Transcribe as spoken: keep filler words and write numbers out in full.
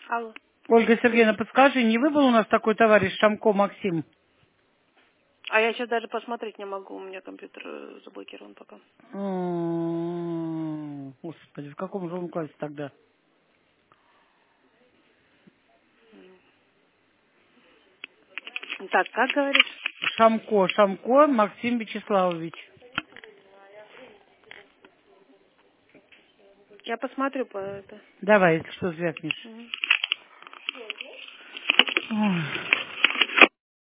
Алло. Ольга Сергеевна, подскажи, не вы был у нас такой товарищ Шамко Максим? А я сейчас даже посмотреть не могу, у меня компьютер э, заблокирован пока. М, Господи, в каком же он классе тогда? Так, как говоришь? Шамко, Шамко Максим Вячеславович. Я посмотрю по это. Давай, если что, звякнешь. Мгм. Ой.